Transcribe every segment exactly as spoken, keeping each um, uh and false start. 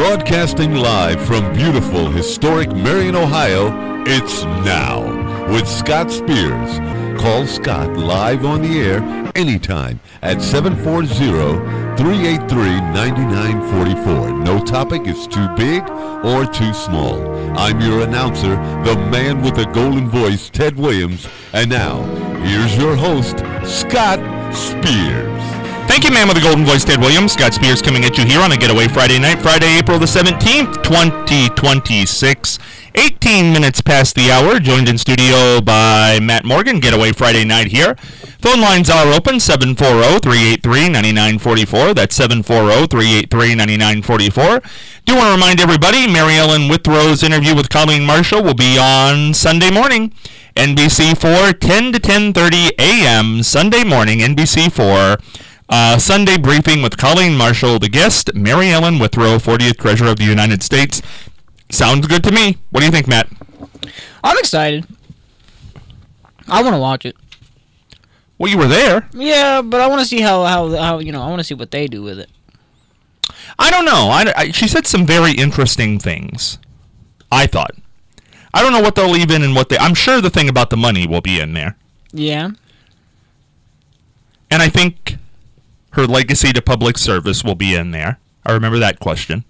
Broadcasting live from beautiful, historic Marion, Ohio, it's Now with Scott Spears. Call Scott live on the air anytime at seven four zero, three eight three, nine nine four four. No topic is too big or too small. I'm your announcer, the man with the golden voice, Ted Williams. And now, here's your host, Scott Spears. Thank you, man with the golden voice, Ted Williams. Scott Spears coming at you here on a Getaway Friday night, Friday, April the seventeenth, twenty twenty-six. eighteen minutes past the hour, joined in studio by Matt Morgan. Getaway Friday night here. Phone lines are open, seven four zero, three eight three, nine nine four four. That's seven four zero, three eight three, nine nine four four. Do want to remind everybody, Mary Ellen Withrow's interview with Colleen Marshall will be on Sunday morning. N B C four, ten to ten thirty a.m. Sunday morning, N B C four. Uh, Sunday briefing with Colleen Marshall, the guest, Mary Ellen Withrow, fortieth Treasurer of the United States. Sounds good to me. What do you think, Matt? I'm excited. I want to watch it. Well, you were there. Yeah, but I want to see how, how, how you know, I want to see what they do with it. I don't know. I, I, she said some very interesting things, I thought. I don't know what they'll leave in and what they... I'm sure the thing about the money will be in there. Yeah. And I think her legacy to public service will be in there. I remember that question.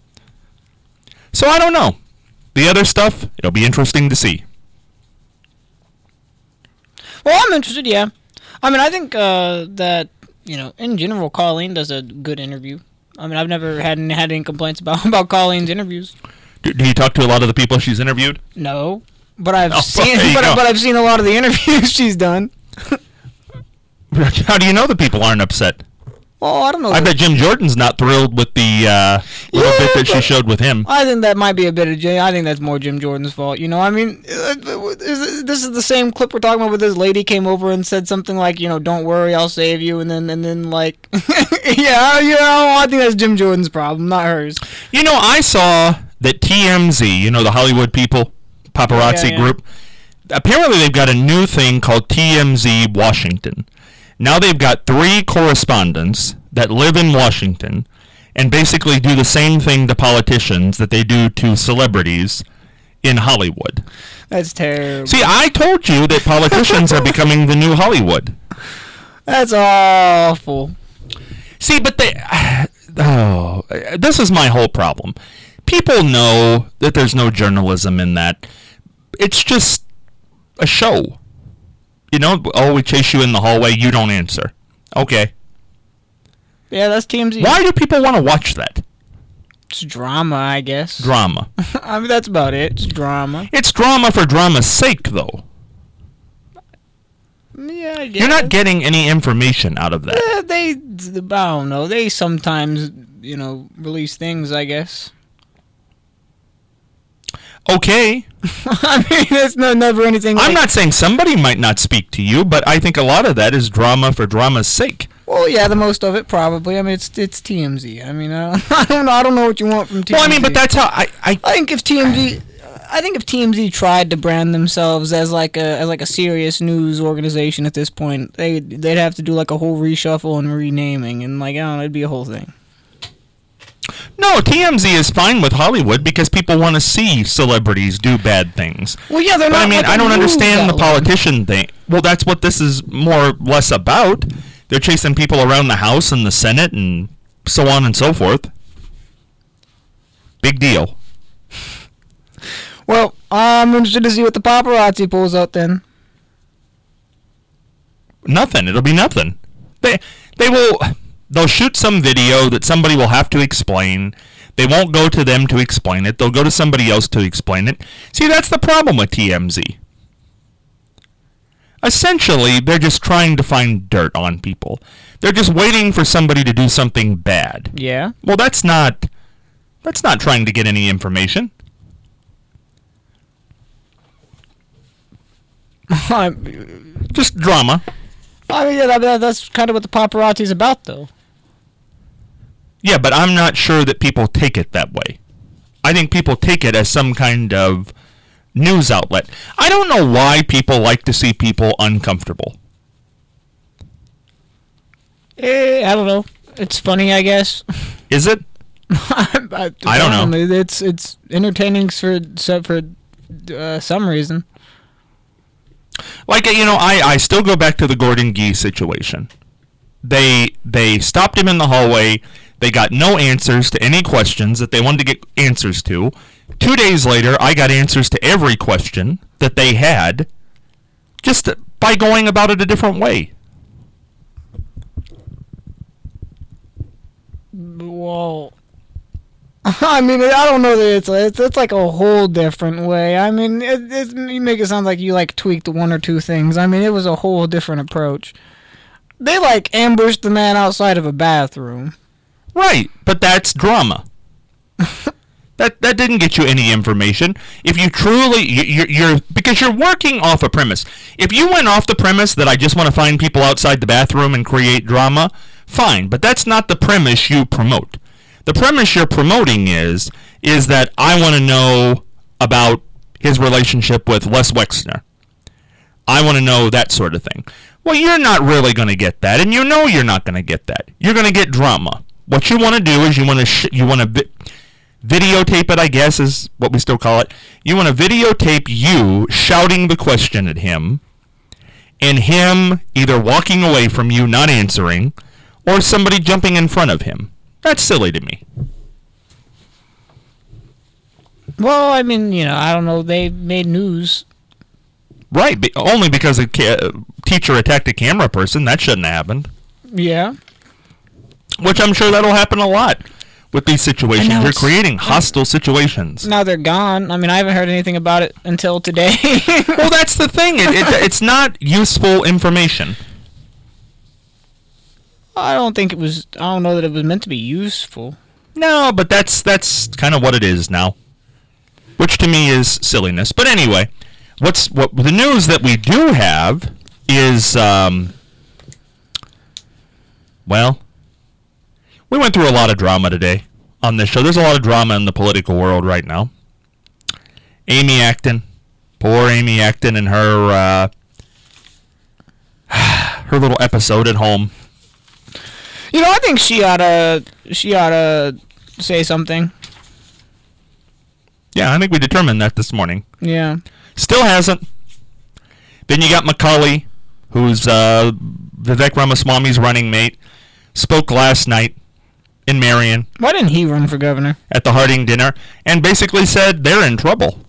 So I don't know. The other stuff, it'll be interesting to see. Well, I'm interested, yeah. I mean, I think uh, that, you know, in general, Colleen does a good interview. I mean, I've never had, had any complaints about, about Colleen's interviews. Do, do you talk to a lot of the people she's interviewed? No. But I've oh, seen well, but, but I've seen a lot of the interviews she's done. How do you know the people aren't upset? Well, I don't know. I bet Jim Jordan's not thrilled with the uh, little yeah, bit that she showed with him. I think that might be a bit of Jay. I think that's more Jim Jordan's fault. You know, I mean, this is the same clip we're talking about where this lady came over and said something like, you know, don't worry, I'll save you. And then, and then like, yeah, you know, I think that's Jim Jordan's problem, not hers. You know, I saw that T M Z, you know, the Hollywood people, paparazzi yeah, yeah. group, apparently they've got a new thing called T M Z Washington. Now they've got three correspondents that live in Washington and basically do the same thing to politicians that they do to celebrities in Hollywood. That's terrible. See, I told you that politicians are becoming the new Hollywood. That's awful. See, but they... Oh, this is my whole problem. People know that there's no journalism in that. It's just a show. You know, oh, we chase you in the hallway, you don't answer. Okay. Yeah, that's T M Z. Why do people want to watch that? It's drama, I guess. Drama. I mean, that's about it. It's drama. It's drama for drama's sake, though. Yeah, I guess. You're not getting any information out of that. Yeah, they, I don't know. They sometimes, you know, release things, I guess. Okay. I mean, it's no, never anything. I'm like, not saying somebody might not speak to you, but I think a lot of that is drama for drama's sake. Well, yeah, the most of it probably. I mean, it's it's T M Z. I mean, I don't, I don't know. I don't know what you want from T M Z. Well, I mean, but that's how I. I, I think if T M Z, I think if T M Z tried to brand themselves as like a as like a serious news organization at this point, they they'd have to do like a whole reshuffle and renaming, and like I don't know, it'd be a whole thing. No, T M Z is fine with Hollywood because people want to see celebrities do bad things. Well, yeah, they're but not. I mean, like I don't understand the outlet. politician thing. Well, that's what this is more or less about. They're chasing people around the House and the Senate and so on and so forth. Big deal. Well, I'm interested to see what the paparazzi pulls out then. Nothing. It'll be nothing. They they will. They'll shoot some video that somebody will have to explain. They won't go to them to explain it. They'll go to somebody else to explain it. See, that's the problem with T M Z. Essentially, they're just trying to find dirt on people. They're just waiting for somebody to do something bad. Yeah. Well, that's not that's not trying to get any information. Just drama. I mean, yeah, that, that's kind of what the paparazzi's about, though. Yeah, but I'm not sure that people take it that way. I think people take it as some kind of news outlet. I don't know why people like to see people uncomfortable. Eh, I don't know. It's funny, I guess. Is it? I, I don't know. It's it's entertaining for for uh, some reason. Like, you know, I, I still go back to the Gordon Gee situation. They they stopped him in the hallway. They got no answers to any questions that they wanted to get answers to. Two days later, I got answers to every question that they had, just by going about it a different way. Well, I mean, I don't know that it's it's, it's like a whole different way. I mean, it, it, you make it sound like you like tweaked one or two things. I mean, it was a whole different approach. They like ambushed the man outside of a bathroom. Right, but that's drama. that that didn't get you any information. If you truly, you, you're, you're because you're working off a premise. If you went off the premise that I just want to find people outside the bathroom and create drama, fine. But that's not the premise you promote. The premise you're promoting is is that I want to know about his relationship with Les Wexner. I want to know that sort of thing. Well, you're not really going to get that, and you know you're not going to get that. You're going to get drama. What you want to do is you want to sh- you want to vi- videotape it, I guess is what we still call it. You want to videotape you shouting the question at him, and him either walking away from you, not answering, or somebody jumping in front of him. That's silly to me. Well, I mean, you know, I don't know. They made news. Right, be- only because a ca- teacher attacked a camera person. That shouldn't have happened. Yeah. Which I'm sure that'll happen a lot with these situations. You're creating hostile situations. Now they're gone. I mean, I haven't heard anything about it until today. Well, that's the thing. It, it, it's not useful information. I don't think it was. I don't know that it was meant to be useful. No, but that's that's kind of what it is now, which to me is silliness. But anyway, what's what the news that we do have is, um, well, we went through a lot of drama today on this show. There's a lot of drama in the political world right now. Amy Acton, poor Amy Acton, and her uh, her little episode at home. You know, I think she oughta she oughta say something. Yeah, I think we determined that this morning. Yeah. Still hasn't. Then you got Macaulay, who's uh, Vivek Ramaswamy's running mate, spoke last night in Marion. Why didn't he run for governor? At the Harding dinner, and basically said they're in trouble.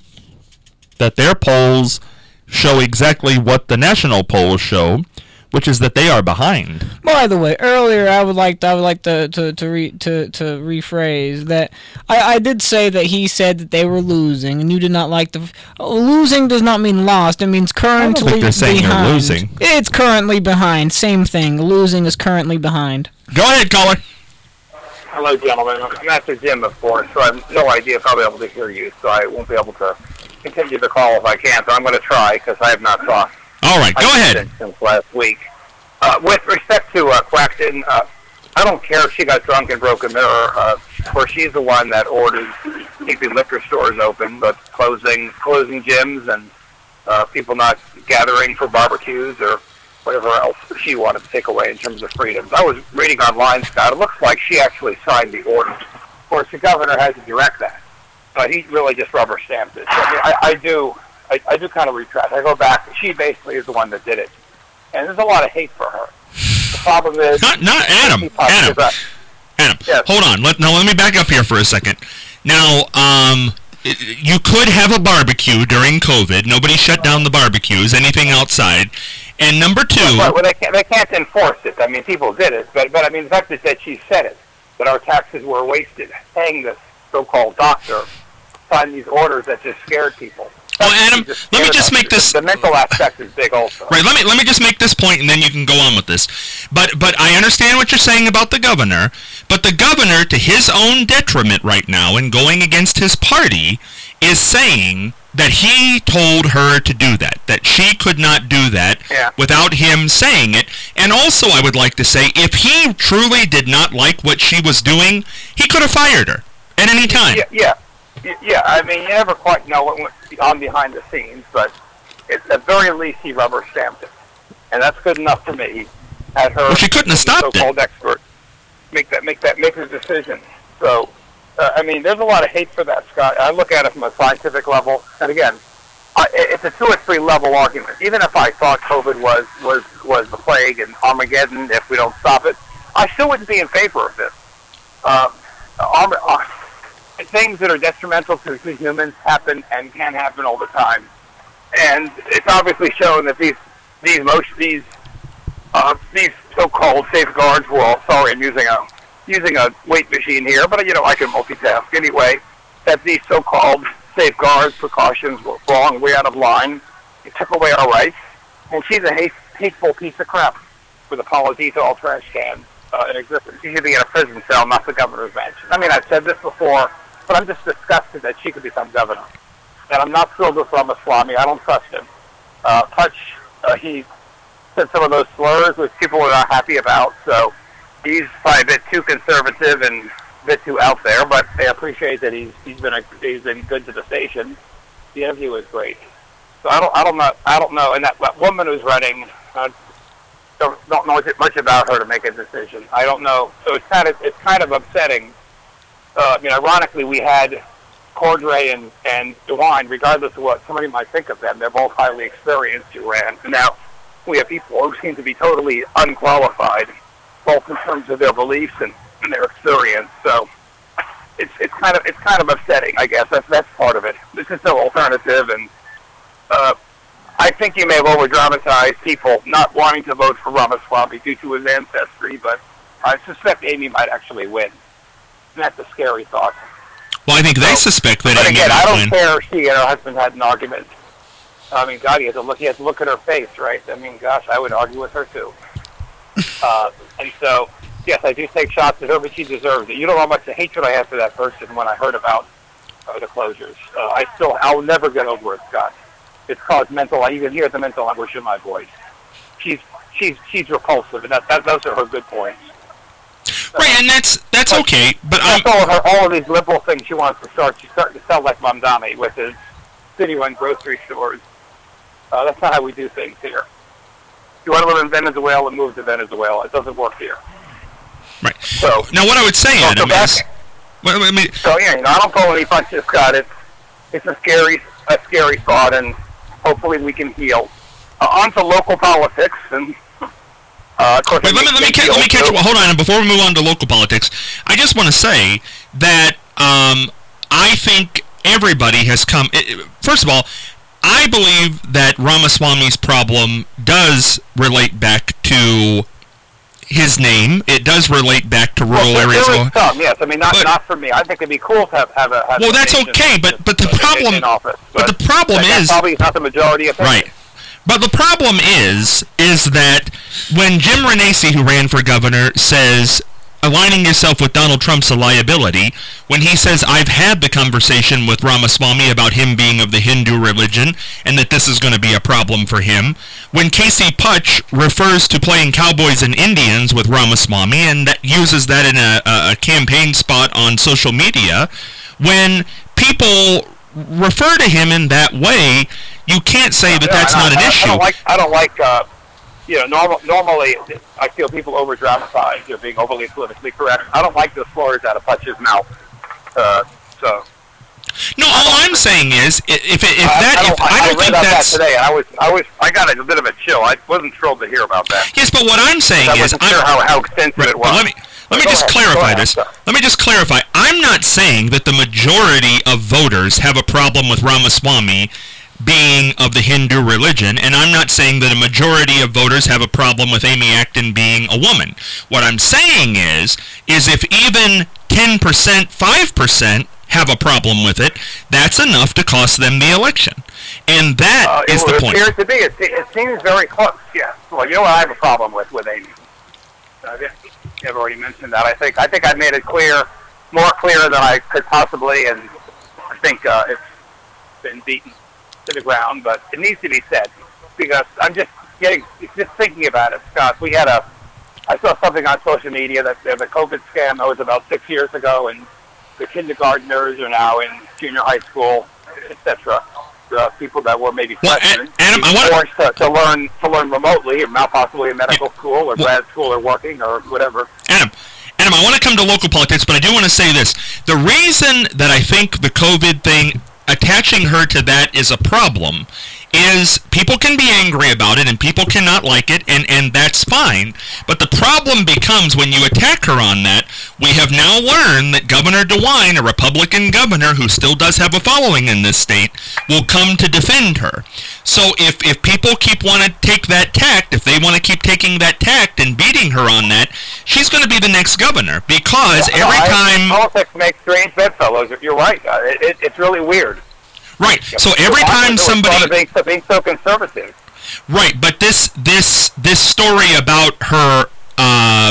That their polls show exactly what the national polls show, which is that they are behind. By the way, earlier I would like to, I would like to to to, re, to, to rephrase that. I, I did say that he said that they were losing, and you did not like the losing does not mean lost. It means currently I don't think they're saying behind. They're losing. It's currently behind. Same thing. Losing is currently behind. Go ahead, caller. Hello, gentlemen. I'm at the gym, of course, so I have no idea if I'll be able to hear you, so I won't be able to continue the call if I can. So I'm going to try because I have not talked. All right, go ahead. Since last week. Uh, with respect to uh, Quackton, uh, I don't care if she got drunk and broke a mirror. Uh, of course, she's the one that orders keeping liquor stores open, but closing closing gyms and uh, people not gathering for barbecues or whatever else she wanted to take away in terms of freedoms. I was reading online, Scott. It looks like she actually signed the order. Of course, the governor had to direct that, but he really just rubber stamped it. So, I, mean, I, I do, I, I do kind of retract. I go back. She basically is the one that did it. And there's a lot of hate for her. The problem is... Not, not Adam. Adam. Adam. Yes. Hold on. Let, now, let me back up here for a second. Now, um, you could have a barbecue during COVID. Nobody shut down the barbecues, anything outside. And number two... Well, well they, can't, they can't enforce it. I mean, people did it. But, but I mean, the fact is that she said it, that our taxes were wasted, paying this so-called doctor, sign these orders that just scared people. Well, Adam, let me just make this... The mental aspect is big also. Right, let me let me just make this point, and then you can go on with this. But but I understand what you're saying about the governor, but the governor, to his own detriment right now, and going against his party, is saying that he told her to do that, that she could not do that yeah. without him saying it. And also, I would like to say, if he truly did not like what she was doing, he could have fired her at any time. Yeah, yeah. Yeah, I mean, you never quite know what went on behind the scenes, but at the very least, he rubber stamped it, and that's good enough for me. Had her, well, she couldn't have stopped so-called it. expert, make that, make that, make the decision. So Uh, I mean, there's a lot of hate for that, Scott. I look at it from a scientific level, and again, I, it's a two or three level argument. Even if I thought COVID was was was the plague and Armageddon, if we don't stop it, I still wouldn't be in favor of this. Uh, Arm- uh, things that are detrimental to, to humans happen and can happen all the time, and it's obviously shown that these these most these uh, these so-called safeguards were all. Sorry, I'm using a using a weight machine here, but you know I can multitask anyway. That these so-called safeguards, precautions were wrong, way out of line. It took away our rights, and she's a hate, hateful piece of crap with apology to all trash cans uh, in existence. She should be in a prison cell, not the governor's mansion. I mean, I've said this before, but I'm just disgusted that she could become governor. And I'm not thrilled with Ramaswamy. I don't trust him. Uh, Touch, uh, he said some of those slurs, which people are not happy about, so he's probably a bit too conservative and bit too out there, but I appreciate that he's he's been a, he's been good to the station. The interview was great. So I don't I don't know I don't know. And that, that woman who's running, uh, don't don't know much about her to make a decision. I don't know. So it's kind of it's kind of upsetting. Uh, I mean, ironically, we had Cordray and and DeWine. Regardless of what somebody might think of them, they're both highly experienced who ran. And now we have people who seem to be totally unqualified, both in terms of their beliefs and and their experience, so it's it's kind of it's kind of upsetting, I guess. That's that's part of it. This is no alternative, and uh, I think you may have over-dramatized people not wanting to vote for Ramaswamy due to his ancestry, but I suspect Amy might actually win. And that's a scary thought. Well, I think they so, suspect that but Amy again, might I don't win. care if she and her husband had an argument. I mean, God, he has to look. He has to look at her face, right? I mean, gosh, I would argue with her too. uh, and so. Yes, I do take shots at her, but she deserves it. You don't know how much the hatred I have for that person when I heard about uh, the closures. Uh, I still, I'll never get over it, Scott. It's caused mental. I even hear the mental anguish in my voice. She's she's she's repulsive, and that, that those are her good points. Right, and that's that's but okay. But that's I'm, all of her all of these liberal things she wants to start. She's starting to sell like Mamdani with his city-run grocery stores. Uh, that's not how we do things here. If you want to live in Venezuela, move to Venezuela. It doesn't work here. Right. So, now, what I would say, so Adam, is... Well, I mean, so, yeah, you know, I don't pull any punches, Scott. It's, it's a scary a scary thought, and hopefully we can heal. Uh, on to local politics, and... Uh, of course wait, let me, let me, ca- let me catch... Well, hold on, and before we move on to local politics, I just want to say that um, I think everybody has come... It, first of all, I believe that Ramaswamy's problem does relate back to... his name. It does relate back to rural well, areas. There is some, yes. I mean, not but, not for me. I think it'd be cool to have, have a have well, a that's okay, but but the problem, in office, but, but the problem that, is that probably not the majority of right. But the problem is is that when Jim Renacci, who ran for governor, says aligning yourself with Donald Trump's a liability, when he says, I've had the conversation with Ramaswamy about him being of the Hindu religion and that this is going to be a problem for him, when Casey Putch refers to playing cowboys and Indians with Ramaswamy and that uses that in a, a campaign spot on social media, when people refer to him in that way, you can't say that yeah, that's I, not an I, issue. I don't like, I don't like uh, you know, normal, normally I feel people over-dramatize. They're being overly politically correct. I don't like the slurs out of Putch's mouth. Uh, so. No, all I'm saying is, if if, if that, I, I if I don't I read think about that's that today, and I was, I was, I got a bit of a chill. I wasn't thrilled to hear about that. Yes, but what I'm saying I is, wasn't sure I'm, how, how extensive right, it was. Let me let me Go just ahead, clarify ahead, this. so. Let me just clarify. I'm not saying that the majority of voters have a problem with Ramaswamy being of the Hindu religion, and I'm not saying that a majority of voters have a problem with Amy Acton being a woman. What I'm saying is, is if even ten percent, five percent have a problem with it, that's enough to cost them the election. And that uh, is it, the point. It appears to be. It, it seems very close, yes. Well, you know what I have a problem with, with Amy? Uh, I've already mentioned that. I think I think I've made it clear, more clear than I could possibly, and I think uh, it's been beaten to the ground, but it needs to be said, because I'm just getting, just thinking about it, Scott. We had a, I saw something on social media that uh, the COVID scam that was about six years ago, and the kindergartners are now in junior high school, et cetera. Uh, people that were maybe well, freshmen, Adam, I wanna, forced to, to learn to learn remotely, or now possibly in medical school or well, grad school or working or whatever. Adam, Adam, I want to come to local politics, but I do want to say this. The reason that I think the COVID thing, attaching her to that is a problem, is people can be angry about it and people cannot like it, and, and that's fine. But the problem becomes when you attack her on that, we have now learned that Governor DeWine, a Republican governor who still does have a following in this state, will come to defend her. So if, if people keep want to take that tact, if they want to keep taking that tact and beating her on that, she's going to be the next governor, because Yeah, every no, I- time... Politics makes strange bedfellows. You're right. Uh, it, it, it's really weird. Right, so every time somebody... Being so, being so conservative. Right, but this this this story about her, uh,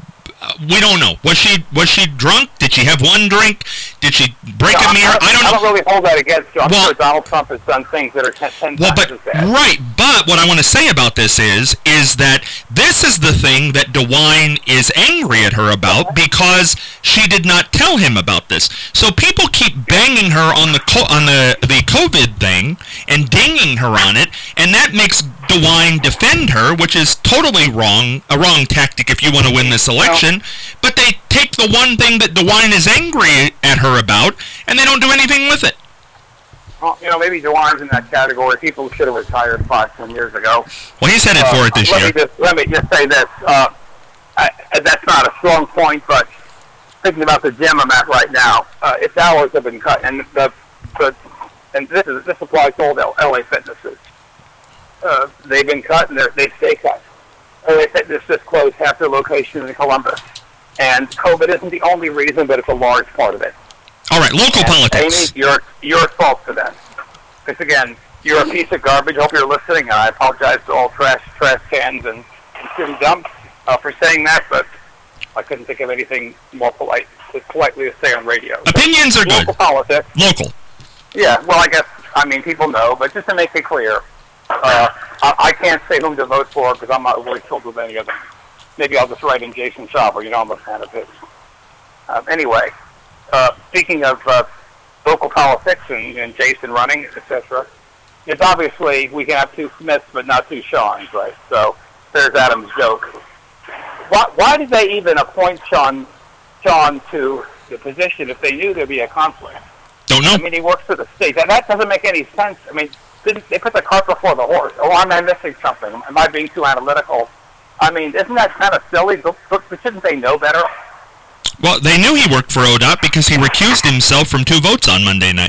we don't know. Was she was she drunk? Did she have one drink? Did she break No, a mirror? I don't know. I don't really hold that against you. I'm Well- sure Donald Trump has done things that are ten, ten Well, times but as bad. right, but what I want to say about this is is that this is the thing that DeWine is angry at her about, because she did not tell him about this. So people keep banging her on the co- on the the COVID thing and dinging her on it, and that makes DeWine defend her, which is totally wrong, a wrong tactic if you want to win this election. But they take the one thing that DeWine is angry at her about, and they don't do anything with it. Well, you know, maybe DeWine's in that category. People should have retired five, ten years ago. Well, he's headed for it this let year. Me just, let me just say this. Uh, I, that's not a strong point, but thinking about the gym I'm at right now, uh, its hours have been cut, and the, the and this is this applies to all the L A Fitnesses. Uh, they've been cut, and they're, they stay cut. L A Fitness just closed half their location in Columbus, and COVID isn't the only reason, but it's a large part of it. All right, local And politics. Amy, you're you're at fault for that. Because again, you're a piece of garbage. Hope you're listening, and I apologize to all trash trash cans and, and city dumps uh, for saying that, but I couldn't think of anything more polite, politely to say on radio. Opinions are good. Local politics. Local. Yeah, well, I guess I mean people know, but just to make it clear, uh, I, I can't say whom to vote for because I'm not really filled with any of them. Maybe I'll just write in Jason Schauber. You know, I'm a fan of his. Um, anyway. Uh, speaking of uh, local politics and, and Jason running, et cetera, it's obviously we can have two Smiths but not two Seans, right? So there's Adam's joke. Why, why did they even appoint Sean, Sean to the position if they knew there'd be a conflict? Don't know. I mean, he works for the state. That, that doesn't make any sense. I mean, didn't, they put the cart before the horse. Oh, am I missing something? Am I being too analytical? I mean, isn't that kind of silly? But shouldn't they know better? Well, they knew he worked for O D O T because he recused himself from two votes on Monday night.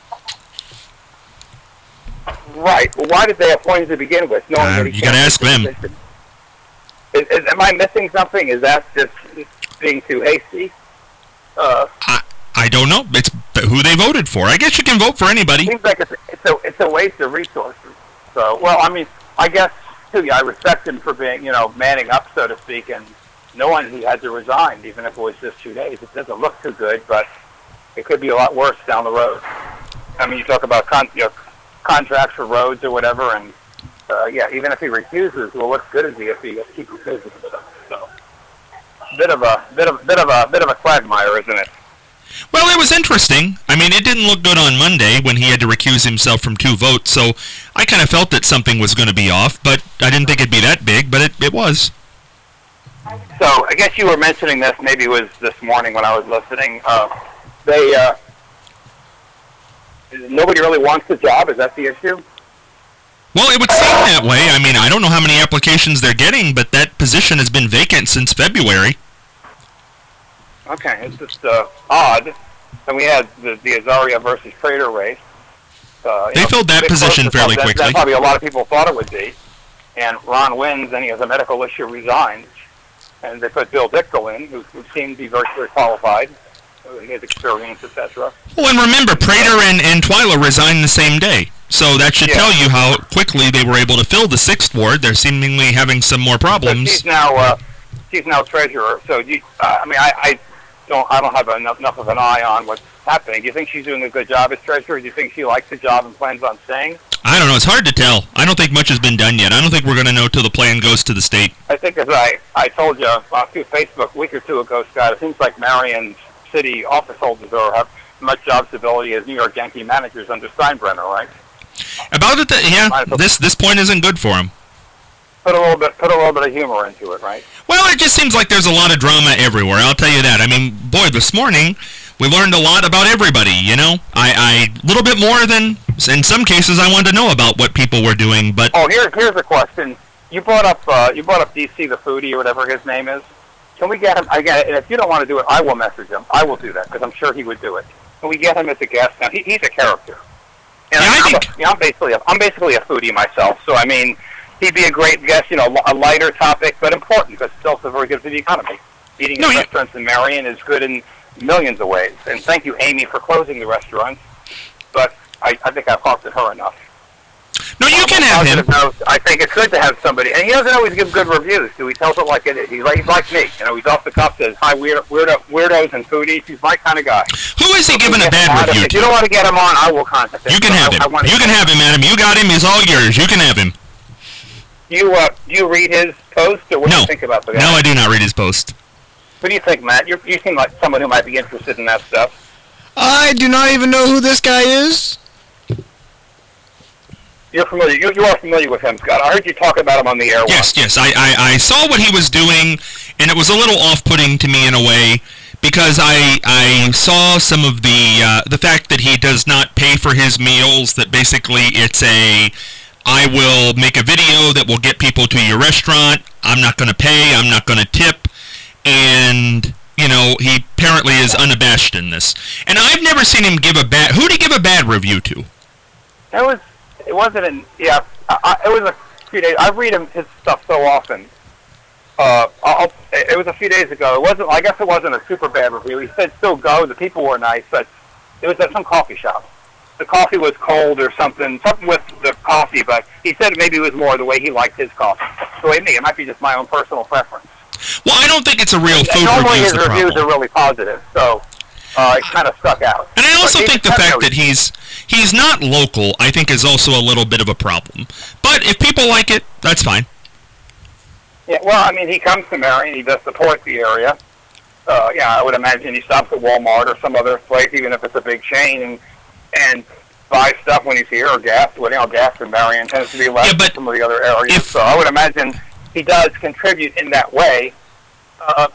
Right. Well, why did they appoint him to begin with? Knowing Uh, that he you can't gotta ask make a them. decision? Is, is, am I missing something? Is that just being too hasty? Uh, I, I don't know. It's who they voted for. I guess you can vote for anybody. seems like it's, it's a it's a waste of resources. So, well, I mean, I guess too. Yeah, I respect him for being, you know, manning up, so to speak, and knowing he had to resign, even if it was just two days. It doesn't look too good, but it could be a lot worse down the road. I mean, you talk about con- you know, contracts for roads or whatever, and uh, yeah, even if he refuses, well, what's good is he if he keeps busy and stuff. So, bit of a bit of bit of a bit of a quagmire, isn't it? Well, it was interesting. I mean, it didn't look good on Monday when he had to recuse himself from two votes, so I kind of felt that something was going to be off, but I didn't think it'd be that big, but it, it was. So I guess you were mentioning this. Maybe it was this morning when I was listening. Uh, they uh, nobody really wants the job. Is that the issue? Well, it would seem that way. I mean, I don't know how many applications they're getting, but that position has been vacant since February. Okay, it's just uh, odd. And we had the, the Azaria versus Prater race. Uh, you They know, filled that big position close to fairly that, quickly. That probably a lot of people thought it would be. And Ron wins, and he has a medical issue, resigns. And they put Bill Dickel in, who, who seemed to be very, very qualified. He has experience, et cetera. Well, and remember, Prater and, and Twyla resigned the same day. So that should Yeah. tell you how quickly they were able to fill the sixth ward. They're seemingly having some more So problems. she's now uh, she's now treasurer. So you, uh, I mean, I, I don't I don't have enough, enough of an eye on what's happening. Do you think she's doing a good job as treasurer? Do you think she likes the job and plans on staying? I don't know. It's hard to tell. I don't think much has been done yet. I don't think we're going to know till the plan goes to the state. I think, as I, I told you uh, through Facebook a week or two ago, Scott, it seems like Marion's city office holders are have much job stability as New York Yankee managers under Steinbrenner, right? About it, that, yeah, this this point isn't good for him. put a little bit, put a little bit of humor into it, right? Well, it just seems like there's a lot of drama everywhere. I'll tell you that. I mean, boy, this morning we learned a lot about everybody. You know, I a little bit more than in some cases I wanted to know about what people were doing. But oh, here's here's a question. You brought up uh, you brought up D C the foodie or whatever his name is. Can we get him again? And if you don't want to do it, I will message him. I will do that because I'm sure he would do it. Can we get him as a guest? Now he, he's a character. And yeah, I'm, I think a, you know, I'm basically a, I'm basically a foodie myself. So I mean, he'd be a great guest. You know, a lighter topic, but important because it's also very good for the economy. Eating no, in he, restaurants in Marion is good in millions of ways. And thank you, Amy, for closing the restaurants. But I, I think I've talked to her enough. No, you can have him. Note, I think it's good to have somebody, and he doesn't always give good reviews. So he tells it like it is. He's like, he's like me. You know, he's off the cuff, says, "Hi, weirdo, weirdo, weirdos and foodies." He's my kind of guy. Who is he so giving a bad review If to? you don't want to get him on, I will contact him. You can have I, him. I you can have him, Adam. You got him. He's all yours. You can have him. You uh, do you read his post, or what no. do you think about the guy? No, I do not read his post. What do you think, Matt? You're, you seem like someone who might be interested in that stuff. I do not even know who this guy is. You're familiar. You, you are familiar with him, Scott. I heard you talk about him on the air. Yes, yes. I, I, I saw what he was doing, and it was a little off-putting to me in a way because I I saw some of the uh, the fact that he does not pay for his meals. That basically it's a I will make a video that will get people to your restaurant. I'm not going to pay. I'm not going to tip, and you know he apparently is unabashed in this. And I've never seen him give a bad. Who did he give a bad review to? That was. It wasn't in, yeah, I, I, it was a few days, I read him, his stuff so often. Uh, I'll, it was a few days ago. It wasn't, I guess it wasn't a super bad review. He said still go, the people were nice, but it was at some coffee shop. The coffee was cold or something, something with the coffee, but he said maybe it was more the way he liked his coffee. The way me, it might be just my own personal preference. Well, I don't think it's a real food normally review is his the reviews problem. are really positive, so uh, it kind of stuck out. And I also But think the fact that he's he's not local, I think, is also a little bit of a problem. But if people like it, that's fine. Yeah, well, I mean, he comes to Marion, he does support the area. Uh, yeah, I would imagine he stops at Walmart or some other place, even if it's a big chain, and and buys stuff when he's here, or gas. Well, you know, gas in Marion tends to be less Yeah, but than some of the other areas. if- So I would imagine he does contribute in that way. Uh,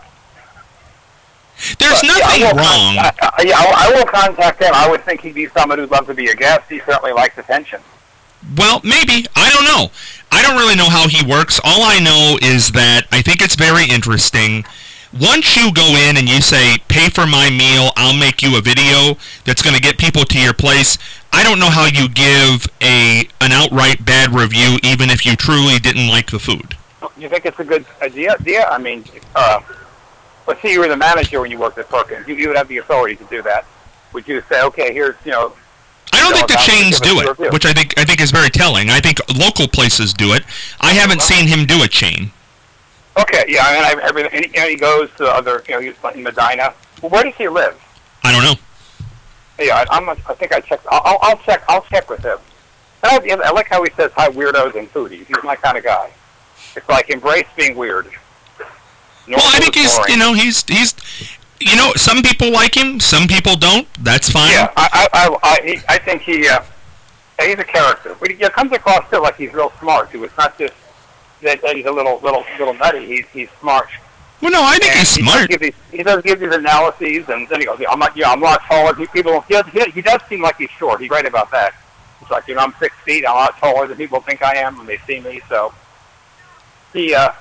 There's but, nothing yeah, I will wrong. Con- I, I, yeah, I, I will contact him. I would think he'd be someone who'd love to be a guest. He certainly likes attention. Well, maybe. I don't know. I don't really know how he works. All I know is that I think it's very interesting. Once you go in and you say, pay for my meal, I'll make you a video that's going to get people to your place, I don't know how you give a an outright bad review even if you truly didn't like the food. You think it's a good idea? idea? I mean, uh, let's say you were the manager when you worked at Perkins. You, you would have the authority to do that. Would you say, okay, here's, you know... I don't you think know, the about- chains give us do a it, review. which I think I think is very telling. I think local places do it. I haven't seen him do a chain. Okay, yeah, I mean, I, every, and, you know, he goes to other, you know, he's like in Medina. Well, where does he live? I don't know. Yeah, I, I'm, I think I checked. I'll, I'll, I'll check. I'll check with him. And I, I like how he says, "Hi, weirdos and foodies." He's my kind of guy. It's like embrace being weird. Well, I think he's, you know, he's he's, you know, some people like him, some people don't. That's fine. Yeah, I, I, I, I, he, I think he, uh, he's a character. But he yeah, comes across too like he's real smart too. It's not just that, that he's a little, little, little nutty. He's, he's smart. Well, no, I think And he's he smart. Does give these, he does give these analyses, and then he goes, yeah, "I'm not, yeah, I'm a lot taller." than People, he does, he, he does seem like he's short. He's right about that. It's like, you know, I'm six feet. I'm a lot taller than people think I am when they see me. So he, uh,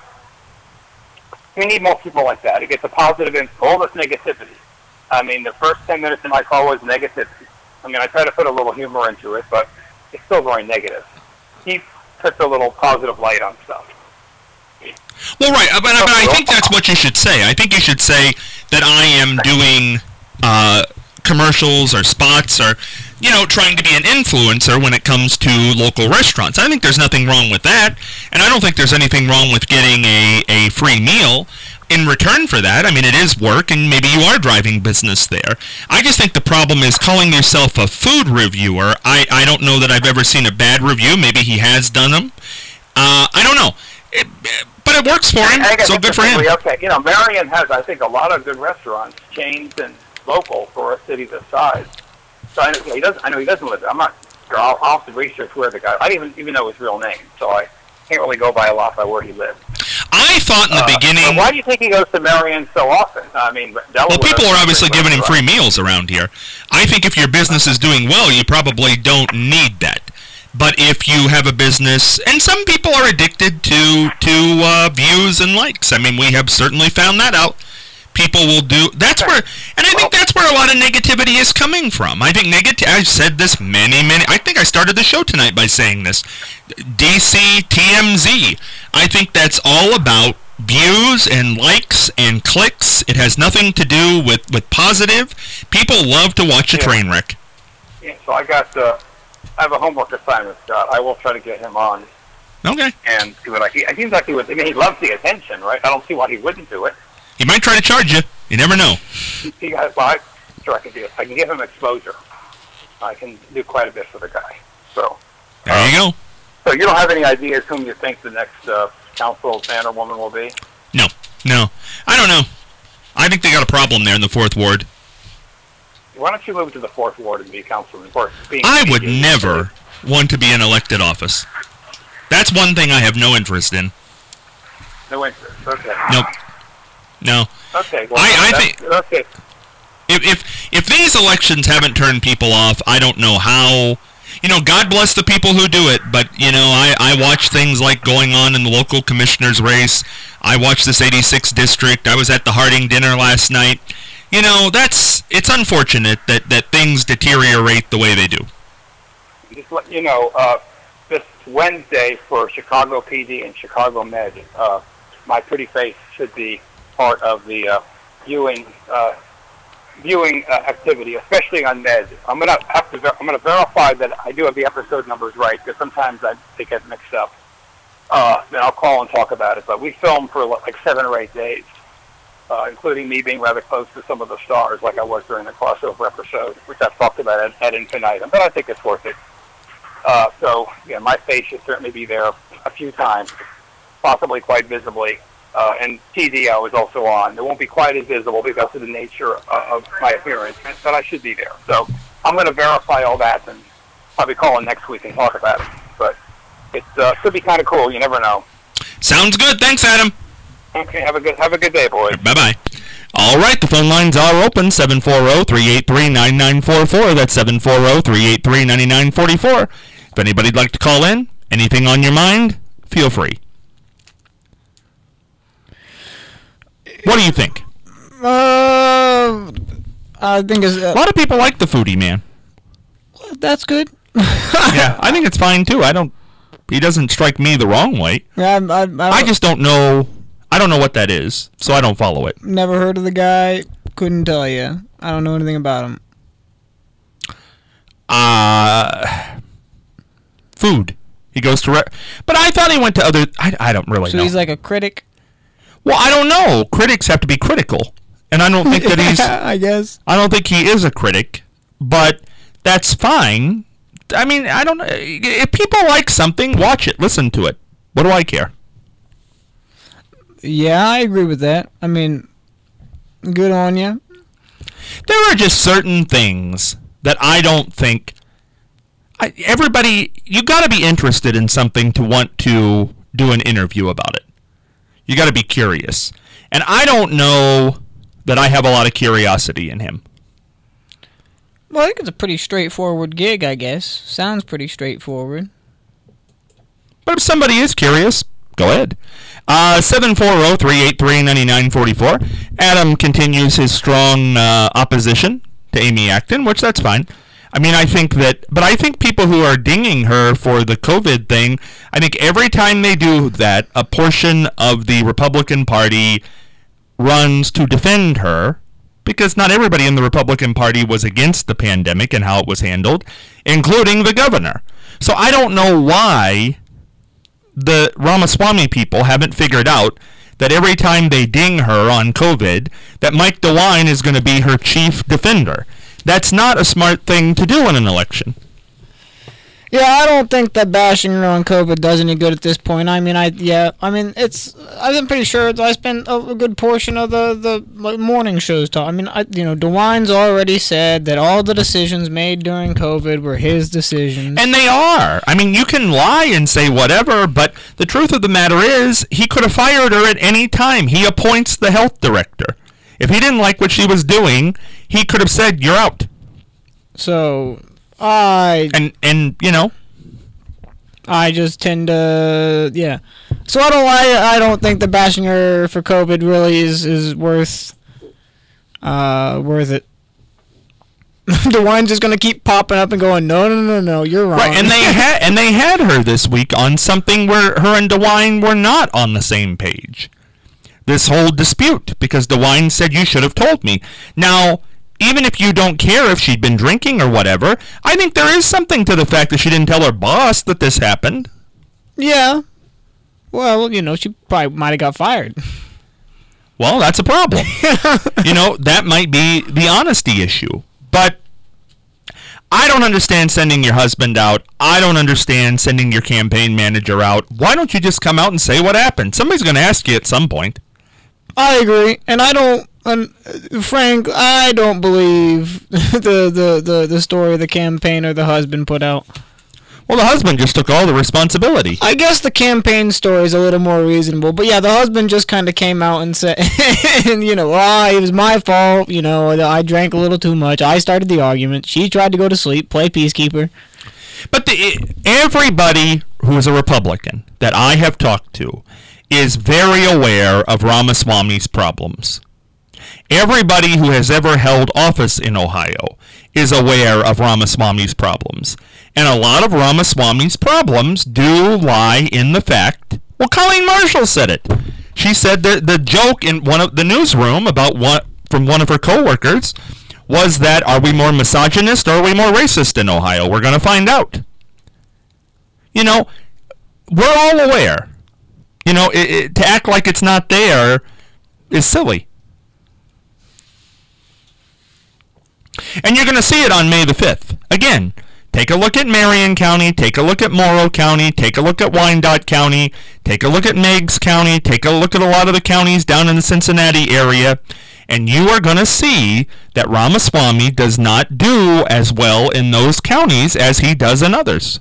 we need more people like that. It gets a positive in all this negativity. I mean, the first ten minutes of my call was negativity. I mean, I try to put a little humor into it, but it's still very negative. He puts a little positive light on stuff. Well, right, but, but I think that's what you should say. I think you should say that I am doing uh, commercials or spots or, you know, trying to be an influencer when it comes to local restaurants. I think there's nothing wrong with that, and I don't think there's anything wrong with getting a, a free meal in return for that. I mean, it is work, and maybe you are driving business there. I just think the problem is calling yourself a food reviewer. I, I don't know that I've ever seen a bad review. Maybe he has done them. Uh, I don't know. It, but it works for him, I guess so good for him. Okay, you know, Marion has, I think, a lot of good restaurants, chains and local for a city this size. So I know he doesn't. I know he doesn't live there. I'm not sure. I'll, I'll have to research where the guy. I didn't even, even know his real name. So I, can't really go by a lot by where he lives. I thought in the Uh, beginning... but why do you think he goes to Marion so often? I mean, Delaware... Well, people are obviously is giving him restaurant. free meals around here. I think if your business is doing well, you probably don't need that. But if you have a business, and some people are addicted to to uh, views and likes. I mean, we have certainly found that out. People will do, that's where, and I think that's where a lot of negativity is coming from. I think negative, I've said this many, many, I think I started the show tonight by saying this. D C T M Z. I think that's all about views and likes and clicks. It has nothing to do with, with positive. People love to watch a Yeah. train wreck. Yeah, so I got, uh, I have a homework assignment, Scott. I will try to get him on Okay. and do it. Like, he, it seems like he would, I mean, he loves the attention, right? I don't see why he wouldn't do it. He might try to charge you. You never know. He got, well, I, sure I can do it. I can give him exposure. I can do quite a bit for the guy. So, There you go. so you don't have any ideas whom you think the next uh, council man or woman will be? No, no. I don't know. I think they got a problem there in the fourth ward. Why don't you move to the fourth ward and be councilman? Or being I would immediate- never want to be in elected office. That's one thing I have no interest in. No interest. Okay. Nope. No. Okay. Well, I- I that's- think- Okay. If, if if these elections haven't turned people off, I don't know how. You know, God bless the people who do it, but, you know, I, I watch things like going on in the local commissioner's race. I watched this eighty-sixth district. I was at the Harding dinner last night. You know, that's, it's unfortunate that, that things deteriorate the way they do. Just let you know, uh, this Wednesday for Chicago P D and Chicago Med, uh, my pretty face should be part of the uh, viewing uh, viewing uh, activity, especially on Med. I'm gonna have to ver- I'm gonna verify that I do have the episode numbers right, because sometimes I they get mixed up. Uh, then I'll call and talk about it. But we filmed for like seven or eight days, uh, including me being rather close to some of the stars, like I was during the crossover episode, which I've talked about at, at infinitum. But I think it's worth it. Uh, so, yeah, my face should certainly be there a few times, possibly quite visibly. Uh, and T D I was also on. It won't be quite as visible because of the nature of, of my appearance, but I should be there. So I'm going to verify all that and probably call in next week and talk about it. But it uh, could be kind of cool. You never know. Sounds good. Thanks, Adam. Okay, have a good have a good day, boys. Bye-bye. All right, the phone lines are open, seven four zero, three eight three, nine nine four four. That's seven four zero, three eight three, nine nine four four. If anybody'd like to call in, anything on your mind, feel free. What do you think? Uh, I think it's, A uh, lot of people like the foodie man. that's good. Yeah, I think it's fine, too. I don't... He doesn't strike me the wrong way. Yeah, I, I, I, I just don't know... I don't know what that is, so I don't follow it. never heard of the guy. Couldn't tell you. I don't know anything about him. Uh... Food. He goes to... Re- but I thought he went to other... I, I don't really So know. he's like a critic. Well, I don't know. Critics have to be critical. And I don't think that he's... I guess. I don't think he is a critic, but that's fine. I mean, I don't know. If people like something, watch it, listen to it. What do I care? Yeah, I agree with that. I mean, good on you. There are just certain things that I don't think... I, everybody, you got to be interested in something to want to do an interview about it. You got to be curious. And I don't know that I have a lot of curiosity in him. Well, I think it's a pretty straightforward gig, I guess. Sounds pretty straightforward. But if somebody is curious, go ahead. Uh, seven four zero, three eight three, nine nine four four. Adam continues his strong uh, opposition to Amy Acton, which that's fine. I mean, I think that, but I think people who are dinging her for the COVID thing, I think every time they do that, a portion of the Republican Party runs to defend her, because not everybody in the Republican Party was against the pandemic and how it was handled, including the governor. So I don't know why the Ramaswamy people haven't figured out that every time they ding her on COVID, that Mike DeWine is going to be her chief defender. That's not a smart thing to do in an election. Yeah, I don't think that bashing her on COVID does any good at this point. I mean, I yeah, I mean, it's. I'm pretty sure I spent a, a good portion of the the like, morning shows talking. I mean, I, you know, DeWine's already said that all the decisions made during COVID were his decisions, and they are. I mean, you can lie and say whatever, but the truth of the matter is, he could have fired her at any time. He appoints the health director. If he didn't like what she was doing, he could have said, "You're out." So. I and and you know, I just tend to yeah. So I don't I I don't think the bashing her for COVID really is is worth uh worth it. DeWine's just gonna keep popping up and going no no no no you're wrong. Right, and they had and they had her this week on something where her and DeWine were not on the same page. This whole dispute because DeWine said you should have told me. Now. Even if you don't care if she'd been drinking or whatever, I think there is something to the fact that she didn't tell her boss that this happened. Yeah. Well, you know, she probably might have got fired. Well, that's a problem. You know, that might be the honesty issue. But I don't understand sending your husband out. I don't understand sending your campaign manager out. Why don't you just come out and say what happened? Somebody's going to ask you at some point. I agree, and I don't, um, Frank, I don't believe the, the, the, the story the campaign or the husband put out. Well, the husband just took all the responsibility. I guess the campaign story is a little more reasonable, but yeah, the husband just kind of came out and said, and, you know, ah, oh, it was my fault, you know, I drank a little too much, I started the argument, she tried to go to sleep, play peacekeeper. But the, everybody who is a Republican that I have talked to is very aware of Ramaswamy's problems. Everybody who has ever held office in Ohio is aware of Ramaswamy's problems. And a lot of Ramaswamy's problems do lie in the fact, well, Colleen Marshall said it. She said that the joke in one of the newsroom about what from one of her coworkers was that, are we more misogynist or are we more racist in Ohio? We're going to find out. You know, we're all aware. You know, it, it, to act like it's not there is silly. And you're going to see it on May the fifth. Again, take a look at Marion County, take a look at Morrow County, take a look at Wyandotte County, take a look at Meigs County, take a look at a lot of the counties down in the Cincinnati area, and you are going to see that Ramaswamy does not do as well in those counties as he does in others.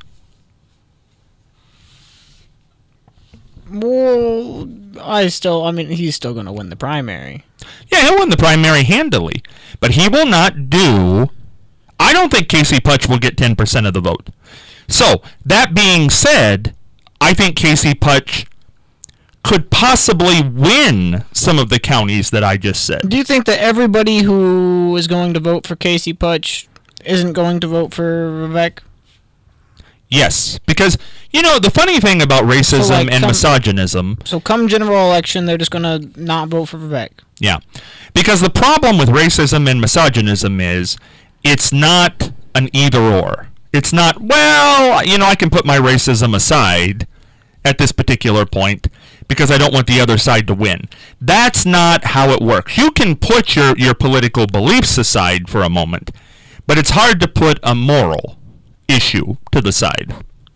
Well, I still, I mean, he's still going to win the primary. Yeah, he'll win the primary handily. But he will not do, I don't think Casey Putsch will get ten percent of the vote. So, that being said, I think Casey Putsch could possibly win some of the counties that I just said. Do you think that everybody who is going to vote for Casey Putsch isn't going to vote for Vivek? Yes, because, you know, the funny thing about racism so like and come, misogynism... So come general election, they're just going to not vote for Vivek. Yeah, because the problem with racism and misogynism is it's not an either-or. It's not, well, you know, I can put my racism aside at this particular point because I don't want the other side to win. That's not how it works. You can put your, your political beliefs aside for a moment, but it's hard to put a moral issue to the side.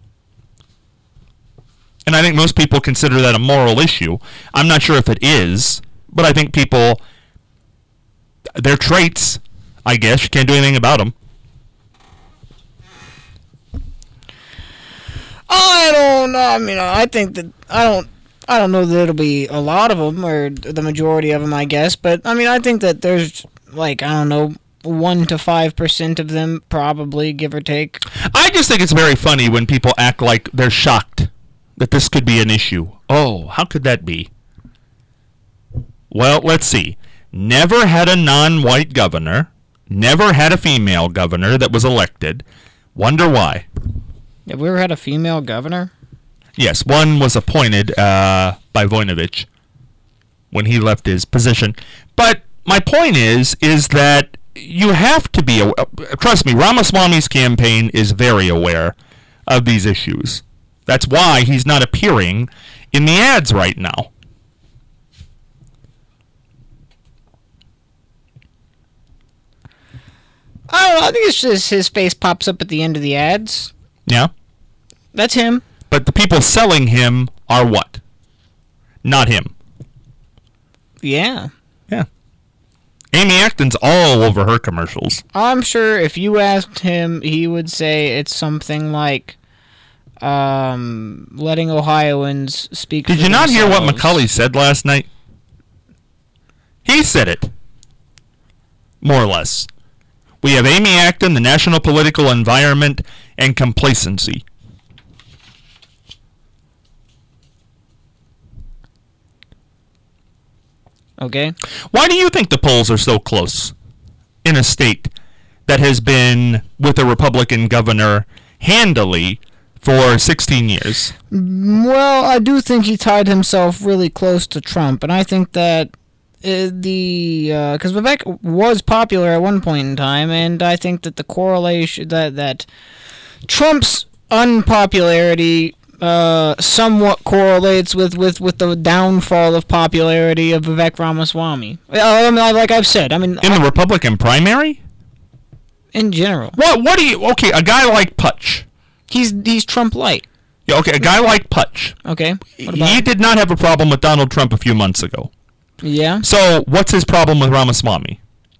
And I think most people consider that a moral issue. I'm not sure if it is, but I think people, they're traits, I guess. You can't do anything about them. I don't know. I mean, I think that, I don't, I don't know that it'll be a lot of them, or the majority of them, I guess, but, I mean, I think that there's, like, I don't know, one to five percent of them, probably, give or take. I just think it's very funny when people act like they're shocked that this could be an issue. Oh, how could that be? Well, let's see. Never had a non-white governor. Never had a female governor that was elected. Wonder why. Have we ever had a female governor? Yes, one was appointed uh, by Voinovich when he left his position. But my point is, is that you have to be, trust me, Ramaswamy's campaign is very aware of these issues. That's why he's not appearing in the ads right now. I don't know, I think it's just his face pops up at the end of the ads. Yeah. That's him. But the people selling him are what? Not him. Yeah. Yeah. Amy Acton's all over her commercials. I'm sure if you asked him, he would say it's something like um, letting Ohioans speak. Did for you not hear what themselves. McCulley said last night? He said it. More or less. We have Amy Acton, the national political environment, and complacency. Okay. Why do you think the polls are so close in a state that has been with a Republican governor handily for sixteen years? Well, I do think he tied himself really close to Trump, and I think that uh, the because uh, Vivek was popular at one point in time, and I think that the correlation that that Trump's unpopularity uh, somewhat correlates with, with, with the downfall of popularity of Vivek Ramaswamy. I mean, like I've said, I mean in the Republican primary. In general, What? What do you? Okay, a guy like Putsch. he's he's Trump light. Yeah, okay, a guy like Putsch. Okay, what about He did not have a problem with Donald Trump a few months ago. yeah, So, what's his problem with Ramaswamy?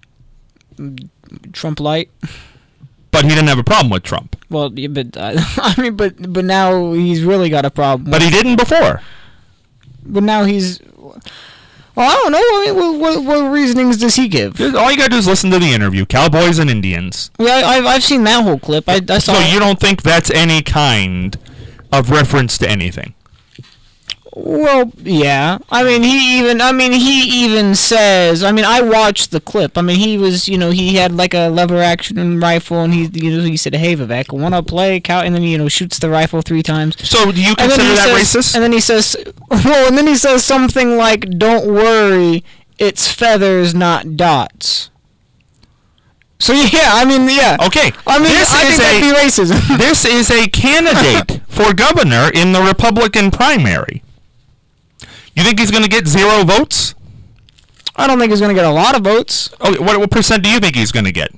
Trump light. But he didn't have a problem with Trump. Well, yeah, but uh, I mean, but but now he's really got a problem. But he didn't before. But now he's. Well, I don't know. I mean, what, what, what reasonings does he give? All you gotta do is listen to the interview. Cowboys and Indians. Yeah, I, I've I've seen that whole clip. I, I saw. So you don't think that's any kind of reference to anything? Well, yeah. I mean, he even. I mean, he even says. I mean, I watched the clip. I mean, he was. You know, he had like a lever action rifle, and he. You know, he said, "Hey, Vivek, wanna play cow?" And then you know, shoots the rifle three times. So do you And then consider he that says- racist? And then he says, well, and then he says something like, "Don't worry, it's feathers, not dots." So yeah, I mean, yeah. Okay, I mean, this I is think that'd a- be racism. This is a candidate for governor in the Republican primary. You think he's going to get zero votes? I don't think he's going to get a lot of votes. Oh, what, what percent do you think he's going to get?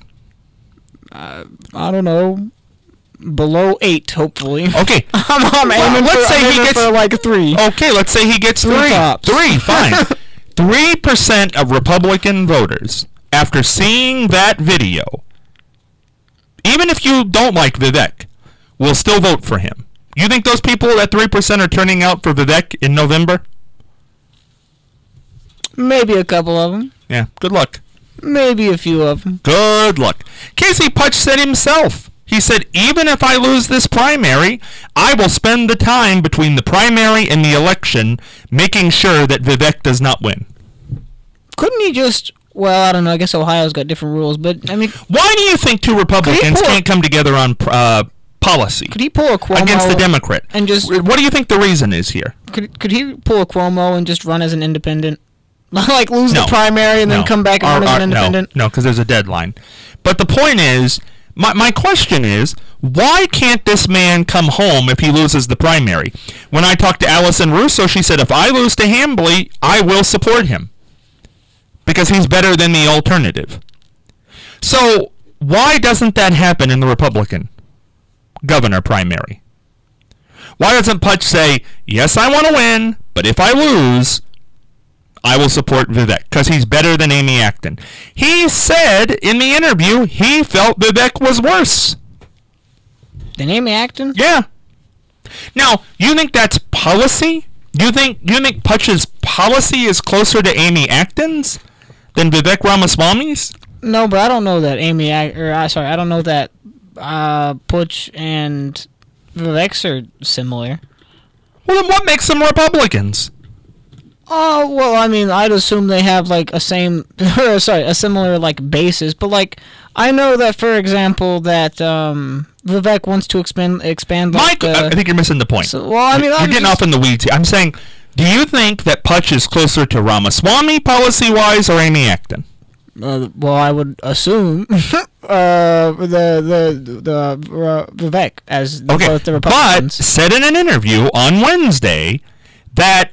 I don't know. Below eight, hopefully. Okay. I'm, I'm Well, aiming, let's for, say I'm he aiming gets- for like three. Okay, let's say he gets Three three. tops. Three, fine. Three percent of Republican voters, after seeing that video, even if you don't like Vivek, will still vote for him. You think those people, that three percent, are turning out for Vivek in November? Maybe a couple of them. Yeah, good luck. Maybe a few of them. Good luck. Casey Putsch said himself, he said, even if I lose this primary, I will spend the time between the primary and the election making sure that Vivek does not win. Couldn't he just... Well, I don't know. I guess Ohio's got different rules, but, I mean, Why do you think two Republicans pull- can't come together on uh, policy could he pull a Cuomo... against the Democrat? and just- What do you think the reason is here? Could, could he pull a Cuomo and just run as an independent? Like, lose No. the primary and then No. come back and Or- run as or- an independent? No, because there's a deadline. But the point is, my, my question is, why can't this man come home if he loses the primary? When I talked to Allison Russo, she said, if I lose to Hambly, I will support him. Because he's better than the alternative. So, why doesn't that happen in the Republican governor primary? Why doesn't Putsch say, yes, I want to win, but if I lose, I will support Vivek, because he's better than Amy Acton. He said in the interview he felt Vivek was worse. Then Amy Acton? Yeah. Now, you think that's policy? You think you think Putsch's policy is closer to Amy Acton's than Vivek Ramaswamy's? No, but I don't know that Amy... Ac- or, uh, sorry, I don't know that uh, Putsch and Vivek's are similar. Well, then what makes them Republicans? Oh, well, I mean, I'd assume they have, like, a same... or, sorry, a similar, like, basis. But, like, I know that, for example, that um, Vivek wants to expand, expand like, Mike, the... I think you're missing the point. So, well, I mean, You're I'm getting just- off in the weeds here. I'm saying, do you think that Putsch is closer to Ramaswamy policy-wise or Amy Acton? Uh, well, I would assume uh, the the the uh, Vivek as the, Okay, both the but Republicans. said in an interview on Wednesday that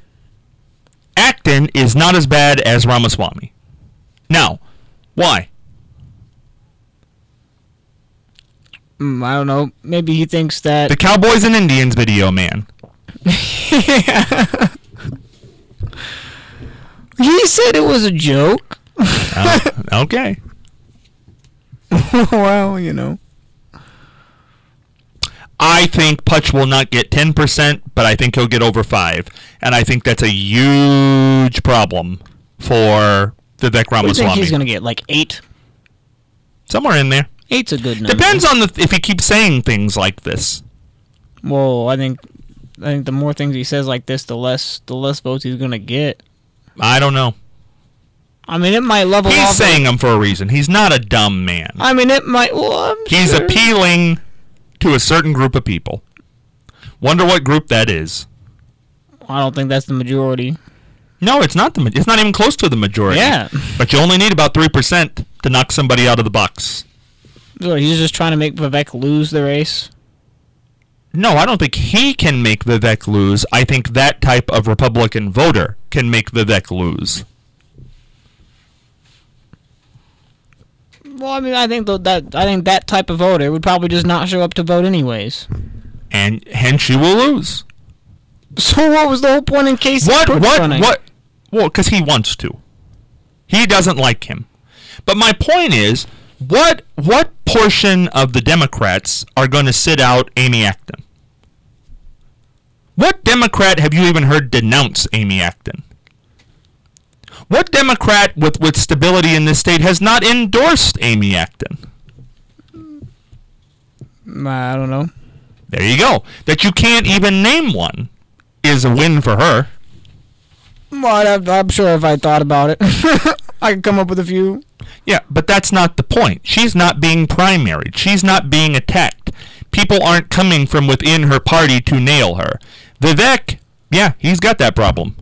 Acton is not as bad as Ramaswamy. Now, why? Mm, I don't know. Maybe he thinks that The Cowboys and Indians video, man. yeah. He said it was a joke. Uh, okay. Well, you know. I think Putsch will not get ten percent, but I think he'll get over five. And I think that's a huge problem for Vivek I think Ramaswamy. he's going to get like eight. Somewhere in there. Eight's a good number. Depends on the if he keeps saying things like this. Well, I think I think the more things he says like this, the less the less votes he's going to get. I don't know. I mean, it might level He's off. saying them for a reason. He's not a dumb man. I mean, it might. Well, I'm He's sure. appealing to a certain group of people. Wonder what group that is. I don't think that's the majority. No, it's not the. ma- It's not even close to the majority. Yeah. But you only need about three percent to knock somebody out of the box. So he's just trying to make Vivek lose the race. No, I don't think he can make Vivek lose. I think that type of Republican voter can make Vivek lose. Well, I mean, I think th- that I think that type of voter would probably just not show up to vote anyways. And hence you will lose. So what was the whole point in Casey What? Brooks What? running? What? Well, because he wants to. He doesn't like him. But my point is, what what portion of the Democrats are going to sit out Amy Acton? What Democrat have you even heard denounce Amy Acton? What Democrat with, with stability in this state has not endorsed Amy Acton? I don't know. There you go. That you can't even name one is a win for her. Well, I'm, I'm sure if I thought about it, I could come up with a few. Yeah, but that's not the point. She's not being primaried. She's not being attacked. People aren't coming from within her party to nail her. Vivek, yeah, he's got that problem.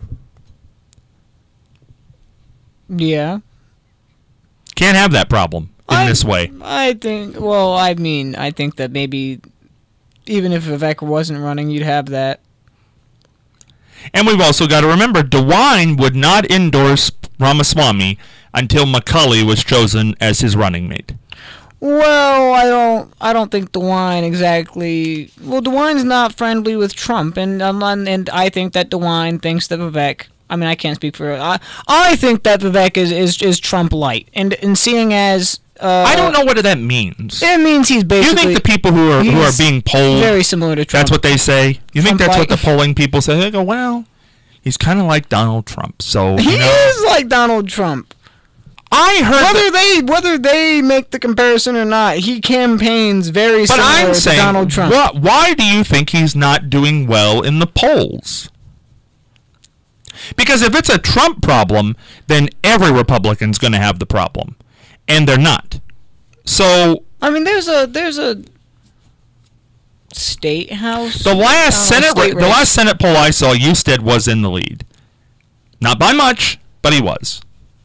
Yeah. Can't have that problem in I, this way. I think, well, I mean, I think that maybe even if Vivek wasn't running, you'd have that. And we've also got to remember, DeWine would not endorse Ramaswamy until McCulley was chosen as his running mate. Well, I don't, I don't think DeWine exactly. Well, DeWine's not friendly with Trump, and um, and I think that DeWine thinks that Vivek. I mean, I can't speak for. I, I think that Vivek is is, is Trump light, and and seeing as. Uh, I don't know what that means. It means he's You basically. think the people who are who are he's being polled, very similar to Trump. that's what they say? You think Trump that's what light. the polling people say? They go, well, he's kind of like Donald Trump, so He you know. is like Donald Trump. I heard Whether that, they whether they make the comparison or not, he campaigns very but similar I'm to saying, Donald Trump. wha- why do you think he's not doing well in the polls? Because if it's a Trump problem, then every Republican's going to have the problem, and they're not. So I mean, there's a there's a state house. the last uh, Senate state the race. last Senate poll I saw, Husted was in the lead, not by much, but he was.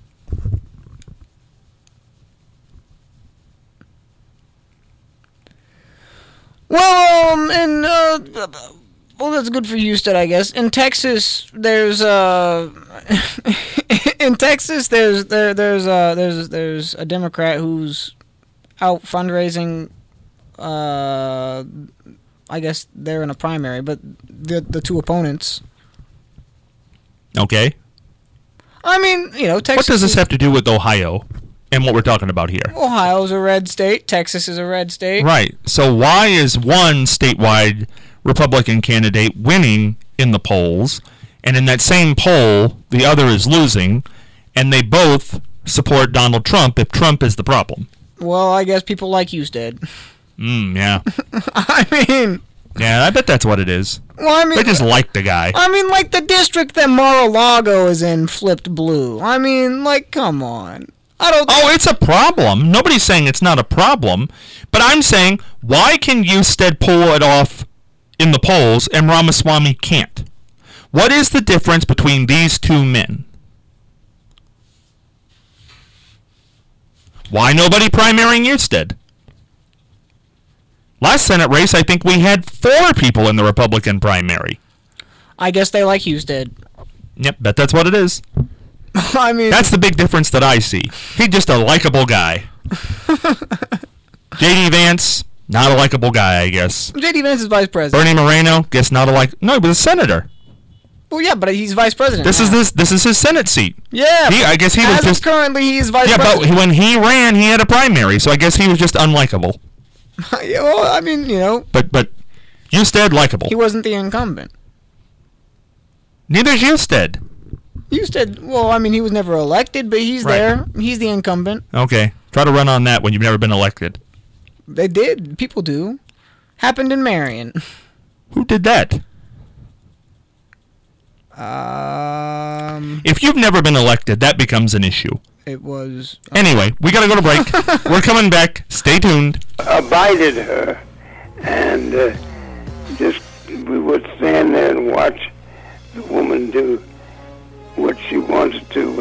Well, um, and uh, well, that's good for Houston, I guess. In Texas, there's uh, in Texas, there's there there's uh there's there's a Democrat who's out fundraising. Uh, I guess they're in a primary, but the the two opponents. Okay. I mean, you know, Texas. What does this is- have to do with Ohio and what we're talking about here? Ohio's a red state. Texas is a red state. Right. So why is one statewide Republican candidate winning in the polls, and in that same poll, the other is losing, and they both support Donald Trump if Trump is the problem? Well, I guess people like Houston. Mm, yeah. I mean, Yeah, I bet that's what it is. well, I mean, They just like the guy. I mean, like the district that Mar-a-Lago is in flipped blue. I mean, like, come on. I don't. Oh, it's a problem. Nobody's saying it's not a problem. But I'm saying, why can Husted pull it off in the polls and Ramaswamy can't? What is the difference between these two men? Why nobody primarying Husted? Last Senate race, I think we had four people in the Republican primary. I guess they like Houston. Yep, bet that's what it is. I mean, That's the big difference that I see. He's just a likable guy. J D Vance, Not a likable guy, I guess. J D Vance is vice president. Bernie Moreno, guess not a like. No, he was a senator. Well, yeah, but he's vice president. This now. is this. This is his Senate seat. Yeah. He, I guess he as was of just. currently, he's vice Yeah, president. but when he ran, he had a primary, so I guess he was just unlikable. Yeah, well, I mean, you know, But but, Husted likable. he wasn't the incumbent. Neither is Husted. Husted, well, I mean, he was never elected, but he's Right. there. He's the incumbent. Okay, try to run on that when you've never been elected. They did. People do. Happened in Marion. Who did that? Um, If you've never been elected, that becomes an issue. it was. Anyway, we gotta go to break. We're coming back. Stay tuned. Abided her, and uh, just we would stand there and watch the woman do what she wanted to.